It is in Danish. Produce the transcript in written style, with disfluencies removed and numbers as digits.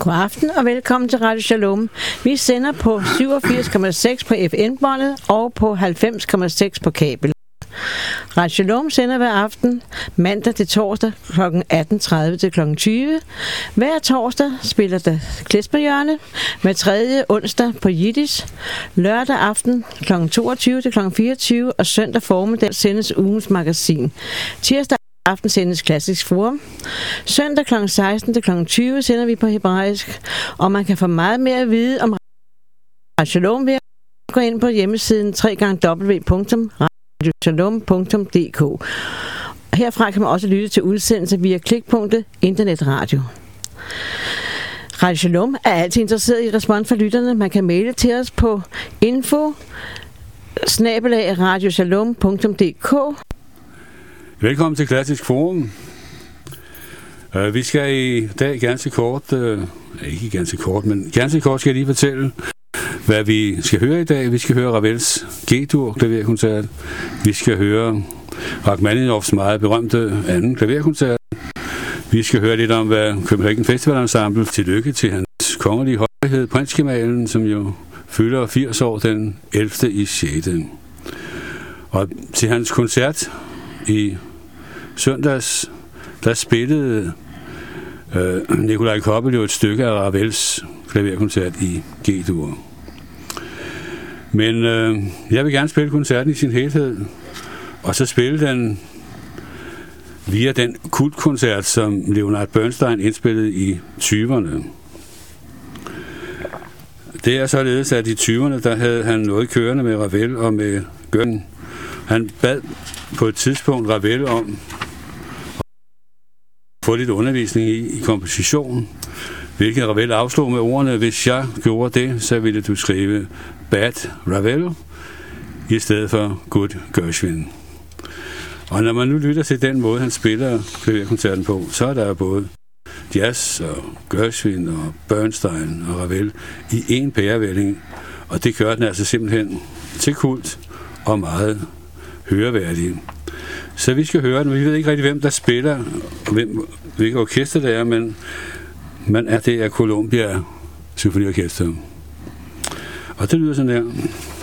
God aften og velkommen til Radio Shalom. Vi sender på 87,6 på FM-båndet og på 90,6 på kabel. Radio Shalom sender hver aften, mandag til torsdag kl. 18.30 til kl. 20. Hver torsdag spiller der Klesperhjørne med tredje onsdag på Jiddisch. Lørdag aften kl. 22 til kl. 24 og søndag formiddag sendes ugens magasin. Tirsdag aften sendes Klassisk Forum. Søndag kl. 16 til kl. 20 sender vi på hebraisk, og man kan få meget mere at vide om Radio Shalom ved at gå ind på hjemmesiden www.radioshalom.dk. Herfra kan man også lytte til udsendelser via klikpunktet Internetradio. Radio Shalom er altid interesseret i respons fra lytterne. Man kan maile til os på info@radioshalom.dk. Velkommen til Klassisk Forum. Vi skal i dag ganske kort skal jeg lige fortælle, hvad vi skal høre i dag. Vi skal høre Ravels G-dur klaverkoncert. Vi skal høre Rachmaninoffs meget berømte anden klaverkoncert. Vi skal høre lidt om, hvad Copenhagen Festival Ensemble tillykke til hans kongelige højhed, prinsgemalen, som jo fylder 80 år den 11. i 6. Og til hans koncert i søndags, der spillede Nikolaj Koppel jo et stykke af Ravels klaverkoncert i G-dur. Men jeg vil gerne spille koncerten i sin helhed, og så spille den via den kultkoncert, som Leonard Bernstein indspillede i 20'erne. Det er således, at i 20'erne, der havde han noget kørende med Ravel og med Göring. Han bad på et tidspunkt Ravel om at få lidt undervisning i komposition, hvilket Ravel afslog med ordene: hvis jeg gjorde det, så ville du skrive Bad Ravel i stedet for Good Gershwin. Og når man nu lytter til den måde, han spiller klaverkoncerten på, så er der både jazz og Gershwin og Bernstein og Ravel i en pærevælling, og det gør den altså simpelthen til kult og meget høreværdig. Så vi skal høre den. Vi ved ikke rigtig, hvem der spiller, og hvilket orkester det er, men det er Columbia Symfoniorkester. Og det lyder sådan der.